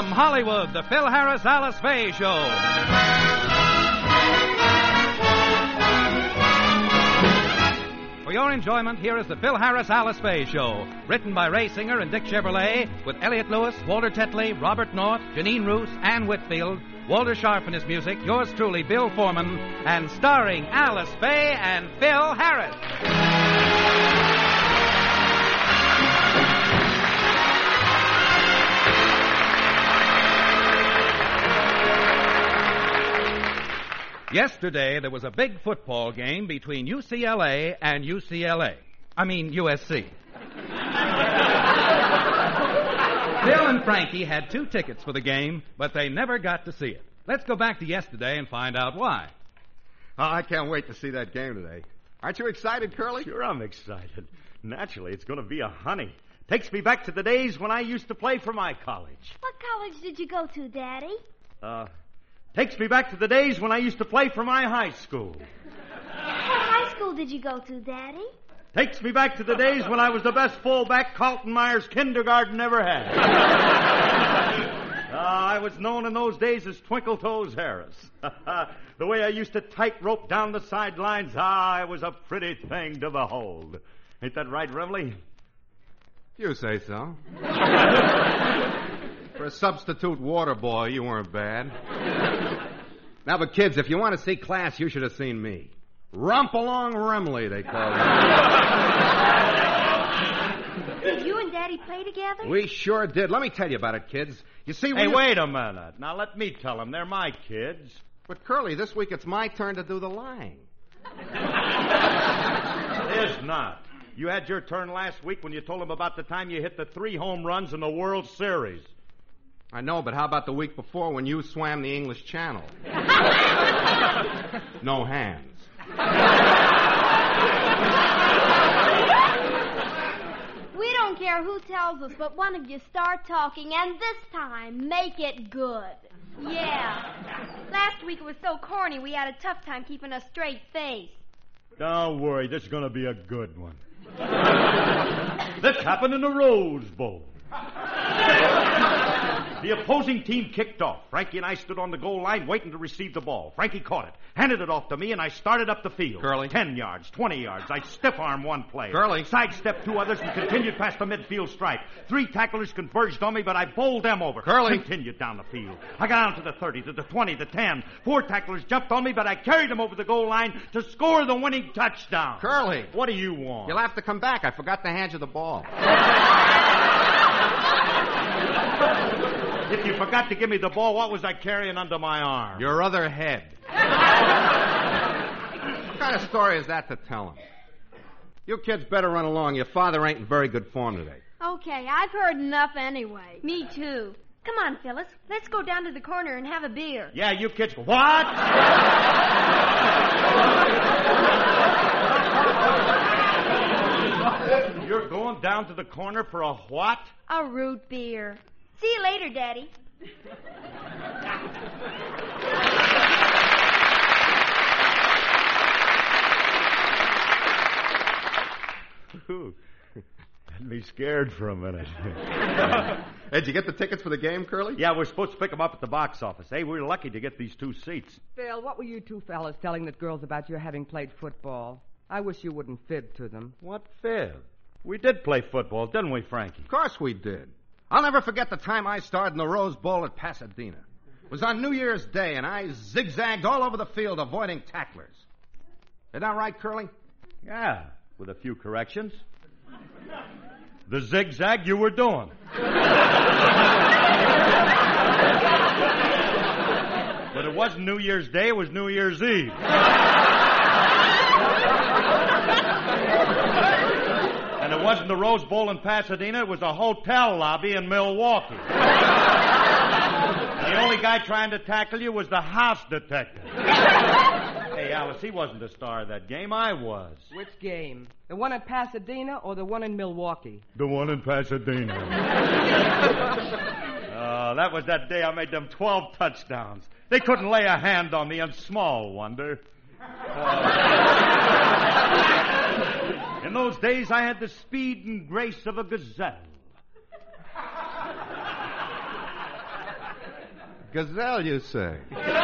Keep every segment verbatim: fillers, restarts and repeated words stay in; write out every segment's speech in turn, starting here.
From Hollywood, the Phil Harris Alice Faye Show. For your enjoyment, here is the Phil Harris Alice Faye Show. Written by Ray Singer and Dick Chevrolet, with Elliot Lewis, Walter Tetley, Robert North, Janine Roos, Ann Whitfield, Walter Sharp in his music, yours truly, Bill Foreman, and starring Alice Faye and Phil Harris. Yesterday, there was a big football game between U C L A and U C L A. I mean, U S C. Bill and Frankie had two tickets for the game, but they never got to see it. Let's go back to yesterday and find out why. Oh, I can't wait to see that game today. Aren't you excited, Curly? Sure, I'm excited. Naturally, it's going to be a honey. Takes me back to the days when I used to play for my college. What college did you go to, Daddy? Uh... Takes me back to the days when I used to play for my high school. What high school did you go to, Daddy? Takes me back to the days when I was the best fullback Carlton Myers kindergarten ever had. uh, I was known in those days as Twinkle Toes Harris. The way I used to tightrope down the sidelines, ah, it was a pretty thing to behold. Ain't that right, Reveille? You say so. For a substitute water boy, you weren't bad. Now, but kids, if you want to see class, you should have seen me. Rump along Remley, they call it. Did you and Daddy play together? We sure did. Let me tell you about it, kids. You see, we... Hey, wait a minute. Now, let me tell them. They're my kids. But, Curly, this week it's my turn to do the lying. It is not. You had your turn last week when you told them about the time you hit the three home runs in the World Series. I know, but how about the week before when you swam the English Channel? No hands. We don't care who tells us, but one of you start talking, and this time, make it good. Yeah. Last week it was so corny we had a tough time keeping a straight face. Don't worry, this is going to be a good one. This happened in the Rose Bowl. The opposing team kicked off. Frankie and I stood on the goal line waiting to receive the ball. Frankie caught it, handed it off to me, and I started up the field. Curly. Ten yards, twenty yards. I stiff-armed one player. Curly. Sidestepped two others and continued past the midfield stripe. Three tacklers converged on me, but I bowled them over. Curly. Continued down the field. I got down to the thirty, to the twenty, the ten. Four tacklers jumped on me, but I carried them over the goal line to score the winning touchdown. Curly. What do you want? You'll have to come back. I forgot to hand you the ball. If you forgot to give me the ball, what was I carrying under my arm? Your other head. What kind of story is that to tell him? You kids better run along. Your father ain't in very good form today. Okay, I've heard enough anyway. Me too. Come on, Phyllis. Let's go down to the corner and have a beer. Yeah, you kids... What? You're going down to the corner for a what? A root beer. See you later, Daddy. Ooh, had me scared for a minute. Hey, did you get the tickets for the game, Curly? Yeah, we're supposed to pick them up at the box office. Hey, we're lucky to get these two seats. Phil, what were you two fellas telling the girls about your having played football? I wish you wouldn't fib to them. What fib? We did play football, didn't we, Frankie? Of course we did. I'll never forget the time I starred in the Rose Bowl at Pasadena. It was on New Year's Day, and I zigzagged all over the field avoiding tacklers. Is that right, Curly? Yeah, with a few corrections. The zigzag you were doing. But it wasn't New Year's Day, it was New Year's Eve. And it wasn't the Rose Bowl in Pasadena, it was a hotel lobby in Milwaukee. And the only guy trying to tackle you was the house detective. Hey, Alice, he wasn't the star of that game, I was. Which game? The one in Pasadena or the one in Milwaukee? The one in Pasadena. uh, that was that day I made them twelve touchdowns. They couldn't lay a hand on me, and small wonder. Uh, in those days, I had the speed and grace of a gazelle. Gazelle, you say?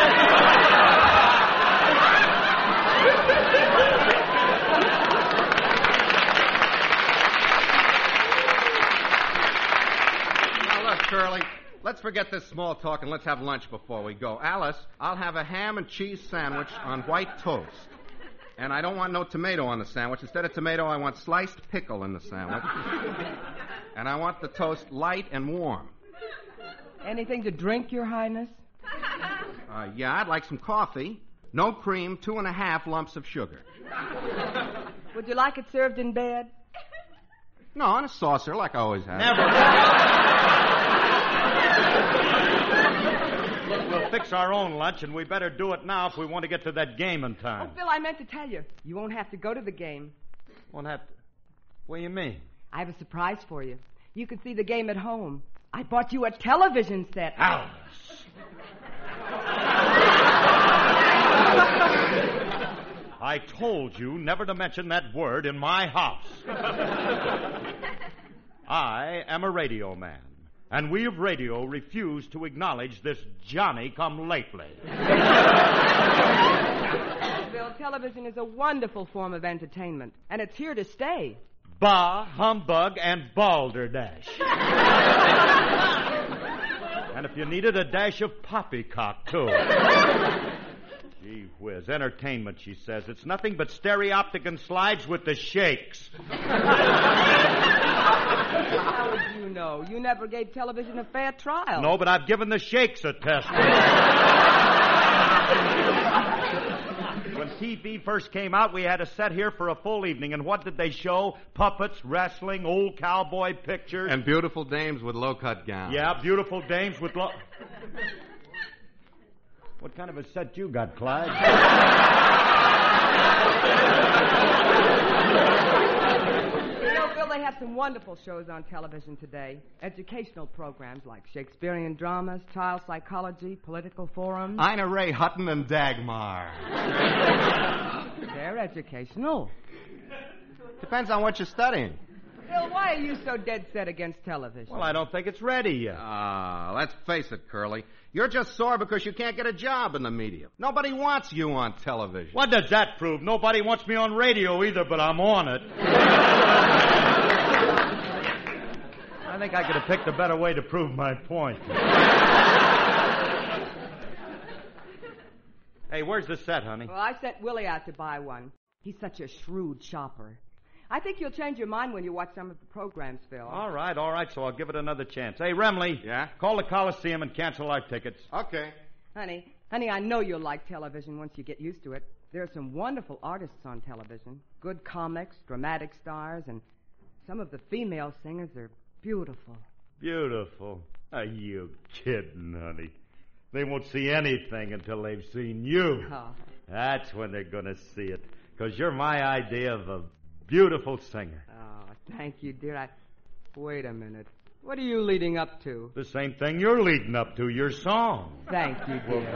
Now, look, Curly, let's forget this small talk and let's have lunch before we go. Alice, I'll have a ham and cheese sandwich on white toast. And I don't want no tomato on the sandwich. Instead of tomato, I want sliced pickle in the sandwich. And I want the toast light and warm. Anything to drink, Your Highness? Uh, yeah, I'd like some coffee. No cream, two and a half lumps of sugar. Would you like it served in bed? No, on a saucer, like I always have. Never. Look, we'll fix our own lunch, and we better do it now if we want to get to that game in time. Oh, Phil, I meant to tell you. You won't have to go to the game. Won't have to. What do you mean? I have a surprise for you. You can see the game at home. I bought you a television set. Alice. I told you never to mention that word in my house. I am a radio man, and we of radio refuse to acknowledge this Johnny-come-lately. Phil, television is a wonderful form of entertainment, and it's here to stay. Bah, humbug, and balderdash. And if you needed a dash of poppycock, too. Gee whiz, entertainment, she says. It's nothing but stereoptic and slides with the shakes. How would you know? You never gave television a fair trial. No, but I've given the shakes a test. When T V first came out, we had a set here for a full evening, and what did they show? Puppets, wrestling, old cowboy pictures. And beautiful dames with low-cut gowns. Yeah, beautiful dames with low... What kind of a set you got, Clyde? You know, Phil, they have some wonderful shows on television today. Educational programs like Shakespearean dramas, child psychology, political forums. Ina Ray Hutton and Dagmar. They're educational. Depends on what you're studying. Phil, why are you so dead set against television? Well, I don't think it's ready yet. Ah, let's face it, Curly. You're just sore because you can't get a job in the media. Nobody wants you on television. What does that prove? Nobody wants me on radio either, but I'm on it. I think I could have picked a better way to prove my point. Hey, where's the set, honey? Well, I sent Willie out to buy one. He's such a shrewd shopper. I think you'll change your mind when you watch some of the programs, Phil. All right, all right, so I'll give it another chance. Hey, Remley. Yeah? Call the Coliseum and cancel our tickets. Okay. Honey, honey, I know you'll like television once you get used to it. There are some wonderful artists on television. Good comics, dramatic stars, and some of the female singers are beautiful. Beautiful. Are you kidding, honey? They won't see anything until they've seen you. Oh. That's when they're going to see it. Because you're my idea of a beautiful singer. Oh, thank you, dear. I... Wait a minute. What are you leading up to? The same thing you're leading up to, your song. Thank you, dear.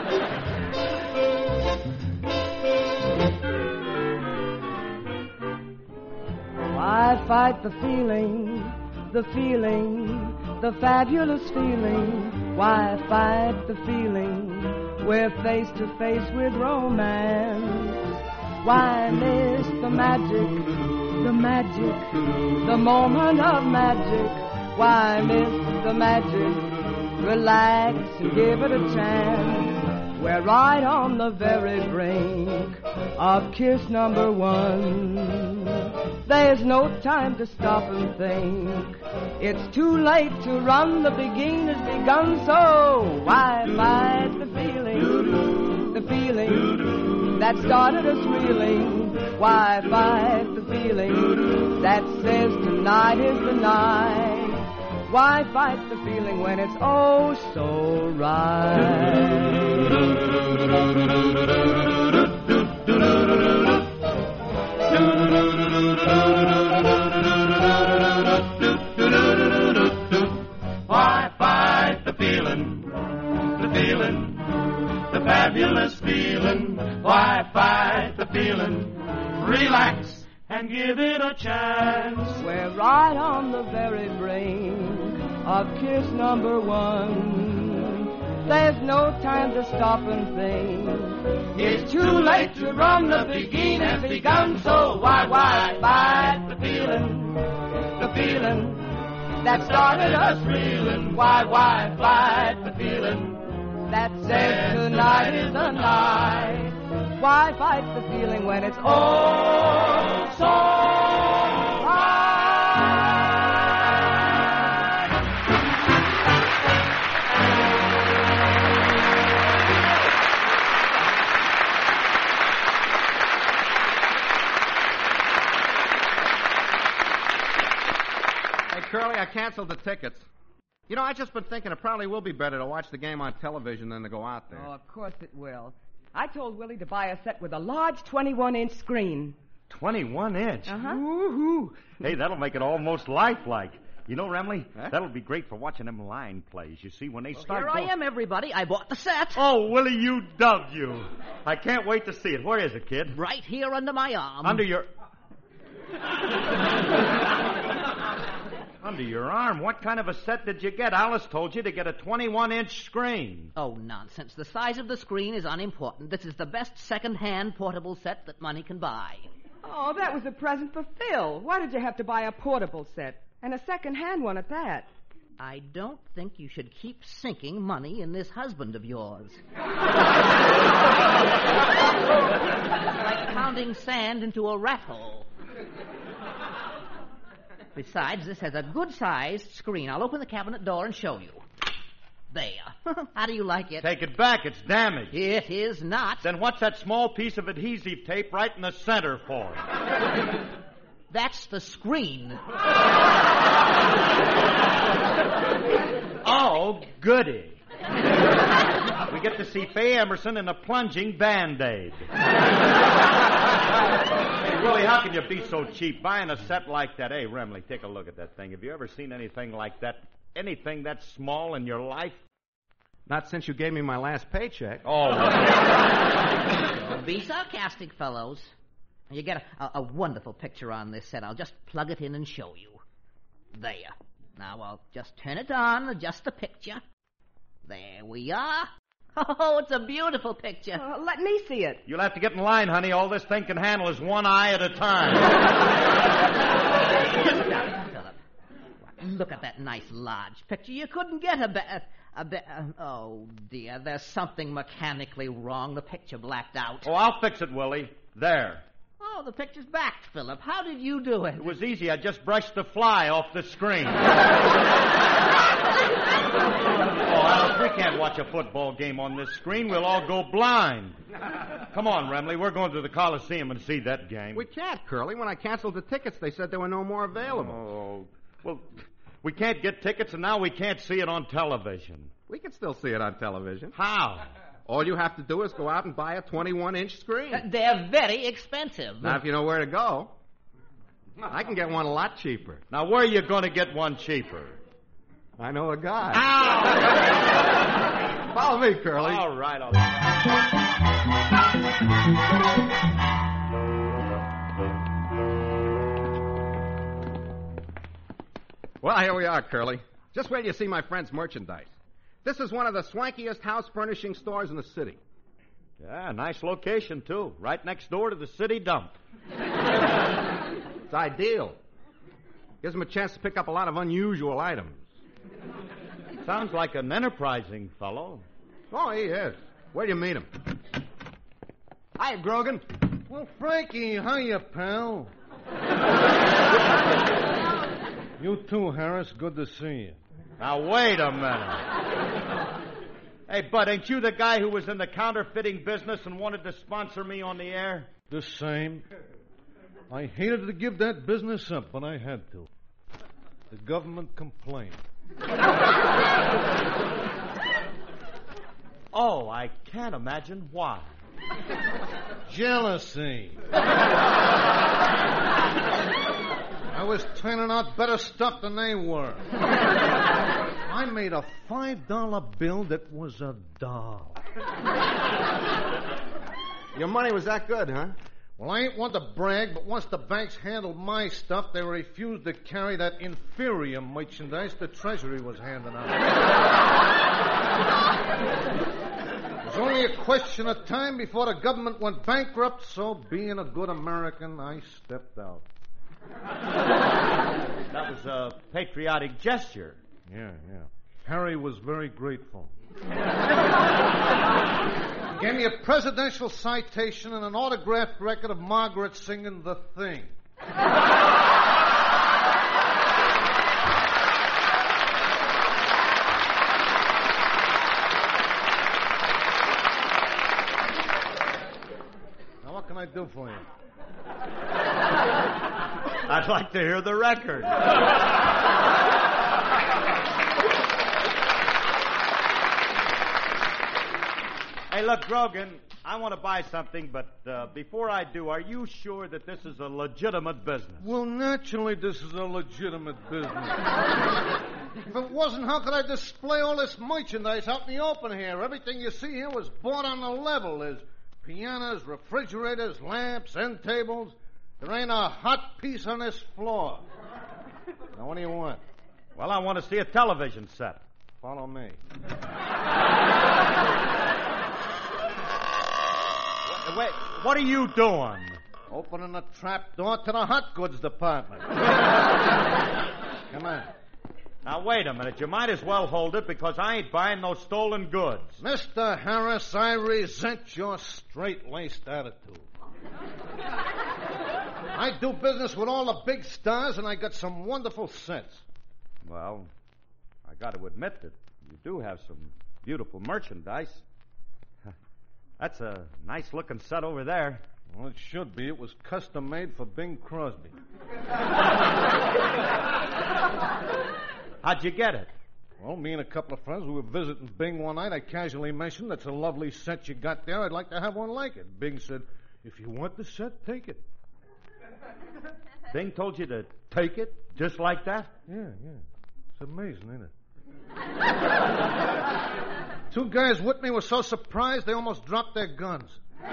Why fight the feeling, the feeling, the fabulous feeling? Why fight the feeling? We're face to face with romance. Why miss the magic, the magic, the moment of magic? Why miss the magic? Relax and give it a chance. We're right on the very brink of kiss number one. There's no time to stop and think. It's too late to run, the beginning has begun, so why fight the feeling, the feeling that started us reeling? Why fight the feeling that says tonight is the night? Why fight the feeling when it's oh so right? Why fight the feeling, the feeling, the fabulous feeling? Why fight the feeling? Relax and give it a chance. We're right on the very brink of kiss number one. There's no time to stop and think. It's too late to run, the beginning has begun. So why, why fight the feeling, the feeling that started us reeling? Why, why fight the feeling that says tonight is the night? Why fight the feeling when it's all so right? Hey, Curly, I canceled the tickets. You know, I just been thinking it probably will be better to watch the game on television than to go out there. Oh, of course it will. I told Willie to buy a set with a large twenty-one inch screen. twenty-one inch? Uh-huh. Woo-hoo. Hey, that'll make it almost lifelike. You know, Remley, Huh? that'll be great for watching them line plays. You see, when they Well, start here going... I am, everybody. I bought the set. Oh, Willie, you dove you. I can't wait to see it. Where is it, kid? Right here under my arm. Under your... Under your arm? What kind of a set did you get? Alice told you to get a twenty-one inch screen. Oh, nonsense. The size of the screen is unimportant. This is the best second-hand portable set that money can buy. Oh, that was a present for Phil. Why did you have to buy a portable set? And a second-hand one at that. I don't think you should keep sinking money in this husband of yours. Like pounding sand into a rat hole. Besides, this has a good-sized screen. I'll open the cabinet door and show you. There. How do you like it? Take it back. It's damaged. It is not. Then what's that small piece of adhesive tape right in the center for? That's the screen. Oh, goody. We get to see Faye Emerson in a plunging Band-Aid. Hey, Willie, how can you be so cheap buying a set like that? Hey, Remley, take a look at that thing. Have you ever seen anything like that? Anything that small in your life? Not since you gave me my last paycheck. Oh. Don't be sarcastic, fellows. You get a, a, a wonderful picture on this set. I'll just plug it in and show you. There. Now I'll just turn it on, adjust the picture. There we are. Oh, it's a beautiful picture. Uh, let me see it. You'll have to get in line, honey. All this thing can handle is one eye at a time. Philip, look at that nice large picture. You couldn't get a better... A be- uh, oh, dear, there's something mechanically wrong. The picture blacked out. Oh, I'll fix it, Willie. There. Oh, the picture's backed, Philip. How did you do it? It was easy. I just brushed the fly off the screen. Oh, Alice, we can't watch a football game on this screen. We'll all go blind. Come on, Remley. We're going to the Coliseum and see that game. We can't, Curly. When I canceled the tickets, they said there were no more available. Oh, well, we can't get tickets, and now we can't see it on television. We can still see it on television. How? All you have to do is go out and buy a twenty-one inch screen. Uh, they're very expensive. Now, if you know where to go, I can get one a lot cheaper. Now, where are you going to get one cheaper? I know a guy. Ow! Follow me, Curly. All right, all right. Well, here we are, Curly. Just wait till you see my friend's merchandise. This is one of the swankiest house furnishing stores in the city. Yeah, nice location, too. Right next door to the city dump. It's ideal. Gives them a chance to pick up a lot of unusual items. Sounds like an enterprising fellow. Oh, he is. Where do you meet him? Hi, Grogan. Well, Frankie, hiya, pal. You too, Harris. Good to see you. Now, wait a minute. Hey, Bud, ain't you the guy who was in the counterfeiting business and wanted to sponsor me on the air? The same. I hated to give that business up, but I had to. The government complained. Oh, I can't imagine why. Jealousy. I was turning out better stuff than they were. I made a five dollar bill that was a doll. Your money was that good, huh? Well, I ain't one to brag, but once the banks handled my stuff, they refused to carry that inferior merchandise the Treasury was handing out. It was only a question of time before the government went bankrupt, so being a good American, I stepped out. That was a patriotic gesture. Yeah, yeah. Harry was very grateful. He gave me a presidential citation and an autographed record of Margaret singing The Thing. Now, what can I do for you? I'd like to hear the record. Hey, look, Grogan, I want to buy something, but uh, before I do, are you sure that this is a legitimate business? Well, naturally, this is a legitimate business. If it wasn't, how could I display all this merchandise out in the open here? Everything you see here was bought on the level. There's pianos, refrigerators, lamps, end tables. There ain't a hot piece on this floor. Now, what do you want? Well, I want to see a television set. Follow me. Wait, what are you doing? Opening the trap door to the hot goods department. Come on. Now, wait a minute. You might as well hold it because I ain't buying no stolen goods. Mister Harris, I resent your straight-laced attitude. I do business with all the big stars, and I got some wonderful sense. Well, I got to admit that you do have some beautiful merchandise. That's a nice-looking set over there. Well, it should be. It was custom-made for Bing Crosby. How'd you get it? Well, me and a couple of friends, we were visiting Bing one night. I casually mentioned, that's a lovely set you got there. I'd like to have one like it. Bing said, if you want the set, take it. Bing told you to take it just like that? Yeah, yeah. It's amazing, isn't it? Two guys with me were so surprised they almost dropped their guns.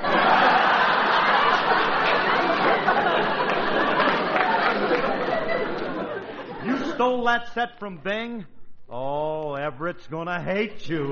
You stole that set from Bing? Oh, Everett's gonna hate you.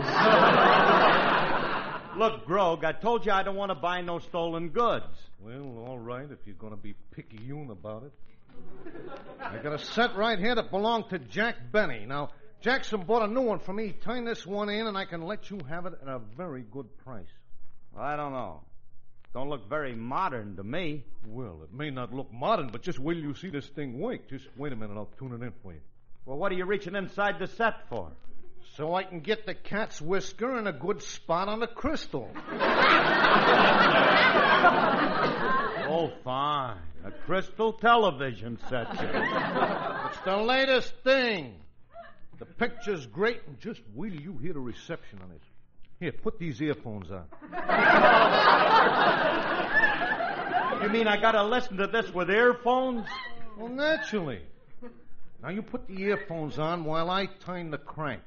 Look, Grog, I told you I don't want to buy no stolen goods. Well, all right, if you're gonna be picayune about it. I got a set right here that belonged to Jack Benny. Now, Jackson bought a new one for me. Turn this one in, and I can let you have it at a very good price. I don't know. Don't look very modern to me. Well, it may not look modern, but just wait till you see this thing work. Just wait a minute, I'll tune it in for you. Well, what are you reaching inside the set for? So I can get the cat's whisker and a good spot on the crystal. Oh, fine. A crystal television set. It's the latest thing. The picture's great, and just wait till you hear the reception on it. Here, put these earphones on. You mean I gotta listen to this with earphones? Well, naturally. Now you put the earphones on while I turn the crank.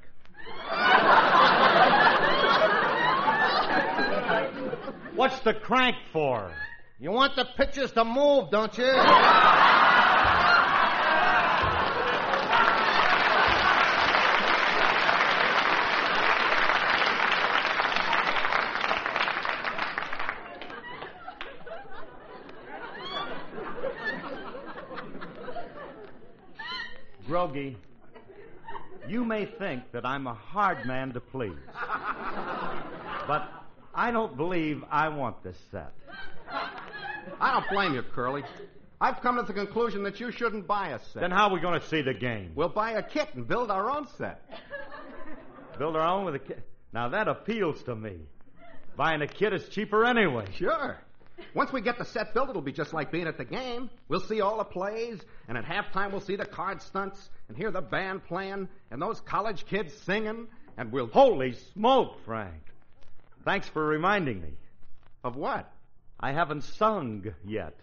What's the crank for? You want the pictures to move, don't you? Groggy, you may think that I'm a hard man to please, but I don't believe I want this set. I don't blame you, Curly. I've come to the conclusion that you shouldn't buy a set. Then how are we going to see the game? We'll buy a kit and build our own set. Build our own with a kit? Now that appeals to me. Buying a kit is cheaper anyway. Sure. Once we get the set built, it'll be just like being at the game. We'll see all the plays, and at halftime we'll see the card stunts, and hear the band playing, and those college kids singing, and we'll... Holy smoke, Frank. Thanks for reminding me. Of what? I haven't sung yet.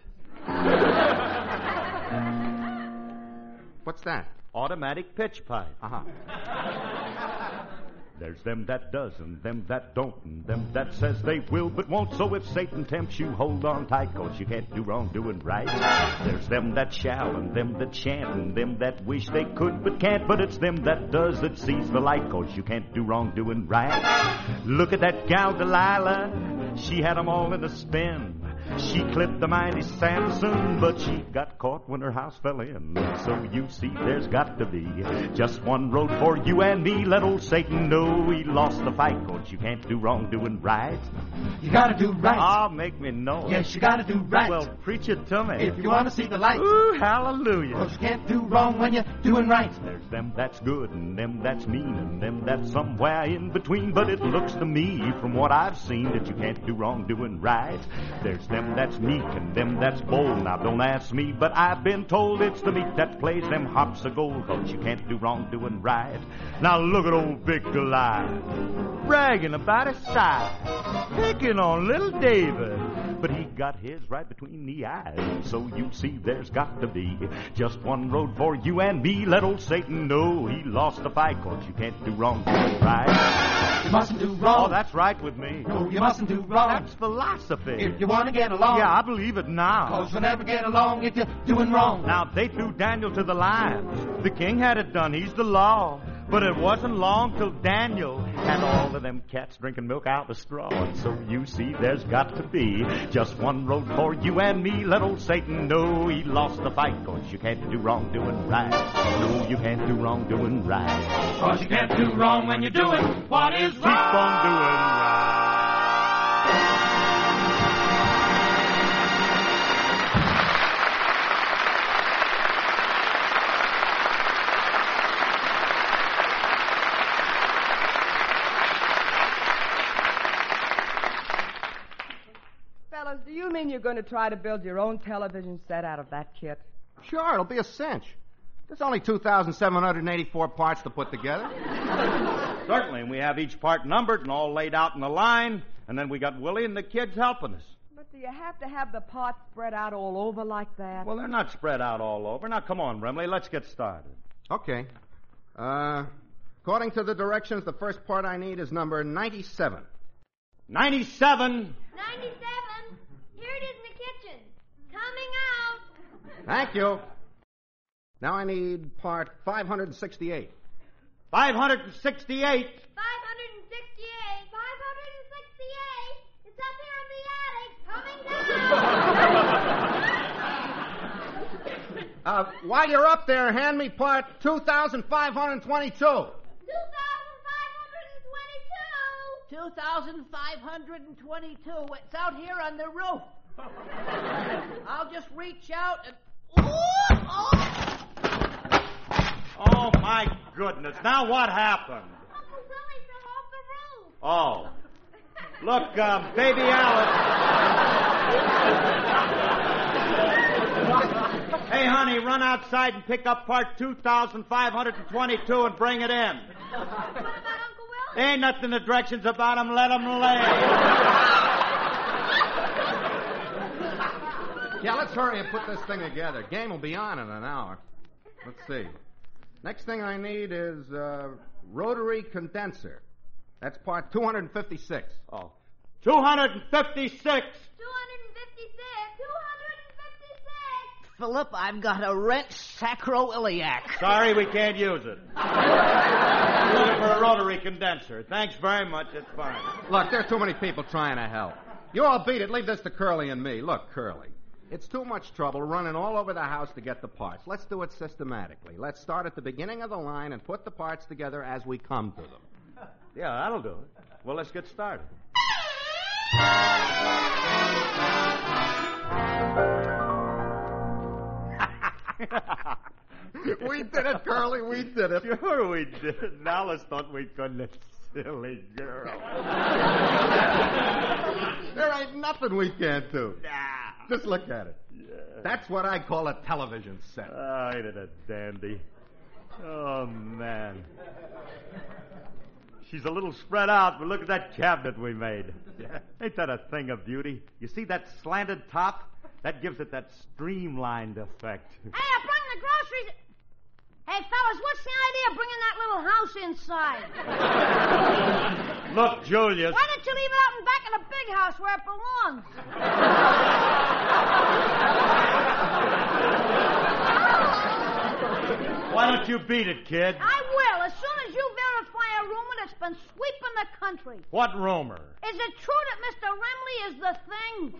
What's that? Automatic pitch pipe. Uh-huh. There's them that does and them that don't and them that says they will but won't. So if Satan tempts you, hold on tight, 'cause you can't do wrong doing right. There's them that shall and them that shan't and them that wish they could but can't. But it's them that does that sees the light, 'cause you can't do wrong doing right. Look at that gal Delilah. She had 'em all in a spin. She clipped the mighty Samson, but she got caught when her house fell in. So you see there's got to be just one road for you and me. Let old Satan know he lost the fight, 'cause you can't do wrong doing right. You gotta do right. Ah, make me know. Yes, you gotta do right. Well, preach it to me. If you want to see the light. Ooh, hallelujah. 'Cause you can't do wrong when you're doing right. There's them that's good and them that's mean and them that's somewhere in between. But it looks to me from what I've seen that you can't do wrong doing right. There's them that's meek and them that's bold. Now don't ask me, but I've been told it's the meek that plays them harps of gold, 'cause you can't do wrong doing right. Now look at old Big Goliath, bragging about his size, picking on little David. But he got his right between the eyes. So you see there's got to be just one road for you and me. Let old Satan know he lost the fight, 'cause you can't do wrong doing right. You mustn't do wrong. Oh, that's right with me. No, you mustn't do wrong. That's philosophy. If you want to get along. Yeah, I believe it now. 'Cause you'll never get along if you're doing wrong. Now, they threw Daniel to the lions. The king had it done. He's the law. But it wasn't long till Daniel had all of them cats drinking milk out of a straw. And so you see there's got to be just one road for you and me. Let old Satan know he lost the fight, 'cause you can't do wrong doing right. No, you can't do wrong doing right. 'Cause you can't do wrong when you're doing what is Keep right. on doing right. Fellas, do you mean you're going to try to build your own television set out of that kit? Sure, it'll be a cinch. There's only two thousand seven hundred eighty-four parts to put together. Certainly, and we have each part numbered and all laid out in a line, and then we got Willie and the kids helping us. But do you have to have the parts spread out all over like that? Well, they're not spread out all over. Now, come on, Brimley, let's get started. Okay. Uh, according to the directions, the first part I need is number ninety-seven. ninety-seven. ninety-seven. Here it is in the kitchen. Coming out. Thank you. Now I need part five hundred sixty-eight. five hundred sixty-eight. five hundred sixty-eight. five hundred sixty-eight. It's up here in the attic. Coming down. Uh, while you're up there, hand me part two thousand five hundred twenty-two. two thousand five hundred twenty-two. two thousand five hundred twenty-two. It's out here on the roof. I'll just reach out and... Ooh, oh. Oh, my goodness. Now what happened? Uncle Willie fell off the roof. Oh. Look, um, baby Alice. Hey, honey, run outside and pick up part two thousand five hundred twenty-two and bring it in. What about Uncle Willie? Ain't nothing the directions about him. Let him lay. Yeah, let's hurry and put this thing together. Game will be on in an hour. Let's see. Next thing I need is uh, rotary condenser. That's part two hundred fifty-six. Oh. two hundred fifty-six. two hundred fifty-six. two hundred fifty-six. Philip, I've got a wrench sacroiliac. Sorry, we can't use it. We're looking for a rotary condenser. Thanks very much. It's fine. Look, there's too many people trying to help. You all beat it. Leave this to Curly and me. Look, Curly, it's too much trouble running all over the house to get the parts. Let's do it systematically. Let's start at the beginning of the line and put the parts together as we come to them. Yeah, that'll do it. Well, let's get started. We did it, Curly. We did it. Sure we did. Alice thought we'd go this silly girl. There ain't nothing we can't do. Nah. Just look at it. Yeah. That's what I call a television set. Oh, ain't it a dandy? Oh, man. She's a little spread out, but look at that cabinet we made. Yeah. Ain't that a thing of beauty? You see that slanted top? That gives it that streamlined effect. Hey, I brought the groceries. Hey, fellas, what's the idea of bringing that little house inside? Look, Julius. Why don't you leave it out in back of the big house where it belongs? Why don't you beat it, kid? I will, as soon as you verify a rumor that's been sweeping the country. What rumor? Is it true that Mister Remley is the thing?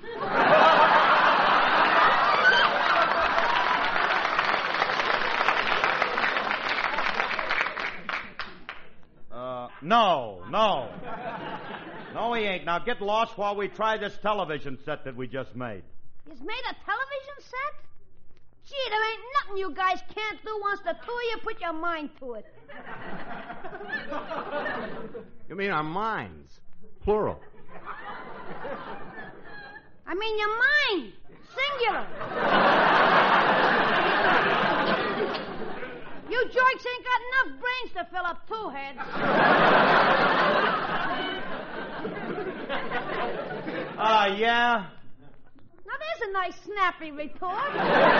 Uh, no, no. No, he ain't. Now get lost while we try this television set that we just made. He's made a television set? Gee, there ain't nothing you guys can't do once the two of you put your mind to it. You mean our minds? Plural. I mean your mind. Singular. You jerks ain't got enough brains to fill up two heads. Ah, uh, yeah? Now, there's a nice snappy retort.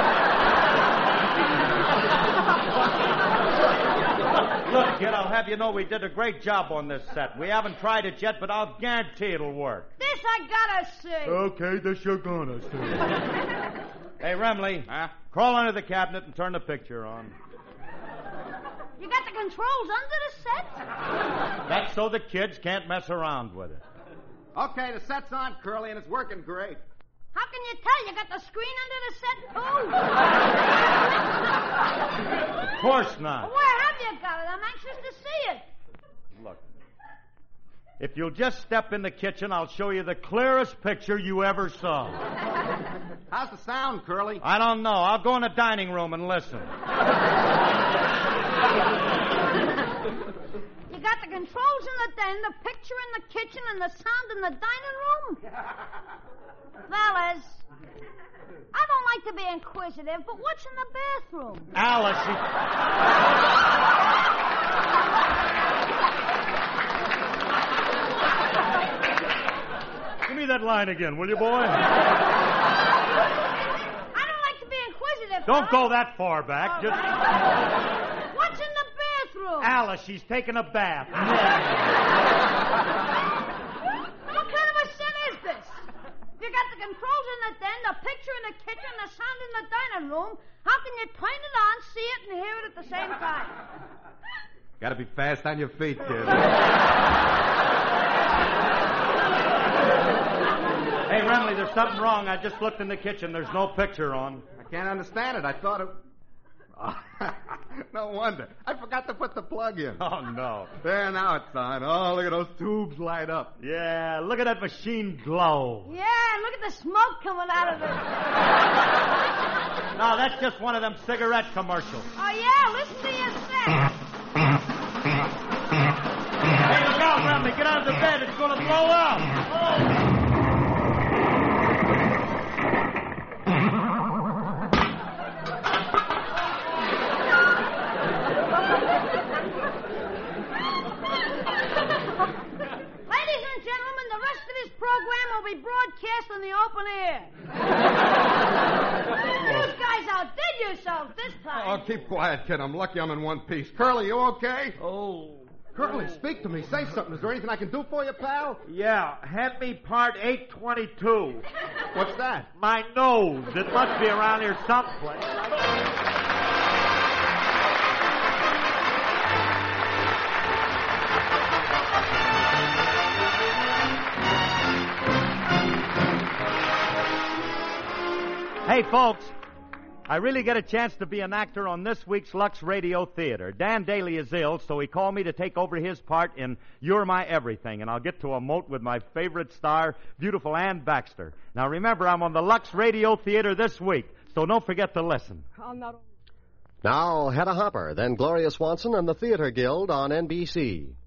Look, kid, I'll have you know we did a great job on this set. We haven't tried it yet, but I'll guarantee it'll work. This I gotta see. Okay, this you're gonna see. Hey, Remley, huh? Crawl under the cabinet and turn the picture on. You got the controls under the set? That's so the kids can't mess around with it. Okay, the set's on, Curly, and it's working great. How can you tell? You got the screen under the set, too? Of course not. Well, where have you got it? I'm anxious to see it. Look, if you'll just step in the kitchen, I'll show you the clearest picture you ever saw. How's the sound, Curly? I don't know. I'll go in the dining room and listen. You got the controls in the den, the picture in the kitchen, and the sound in the dining room? Fellas, I don't like to be inquisitive, but what's in the bathroom? Alice, he... Give me that line again, will you, boy? I don't like to be inquisitive. Don't fellas. go that far back. All Just... right. What's in the bathroom? Alice, she's taking a bath. What kind of a set is this? You got the controls in the den, the picture in the kitchen, the sound in the dining room. How can you turn it on, see it, and hear it at the same time? Gotta be fast on your feet, kid. Hey, Remley, there's something wrong. I just looked in the kitchen. There's no picture on. I can't understand it. I thought it... Oh, no wonder. I forgot to put the plug in. Oh, no. There, now it's on. Oh, look at those tubes light up. Yeah, look at that machine glow. Yeah, look at the smoke coming out of it. No, that's just one of them cigarette commercials. Oh, yeah, listen to your set. Hey, look out, Remley. Get out of the bed. It's going to blow up. Oh. Will be broadcast in the open air. You guys outdid yourself this time. Oh, keep quiet, kid. I'm lucky I'm in one piece. Curly, you okay? Oh. Curly, speak to me. Say something. Is there anything I can do for you, pal? Yeah, hand me part eight twenty-two. What's that? My nose. It must be around here someplace. Hey, folks, I really get a chance to be an actor on this week's Lux Radio Theater. Dan Daly is ill, so he called me to take over his part in You're My Everything, and I'll get to emote with my favorite star, beautiful Ann Baxter. Now, remember, I'm on the Lux Radio Theater this week, so don't forget to listen. I'm not... Now, Hedda Hopper, then Gloria Swanson and the Theater Guild on N B C.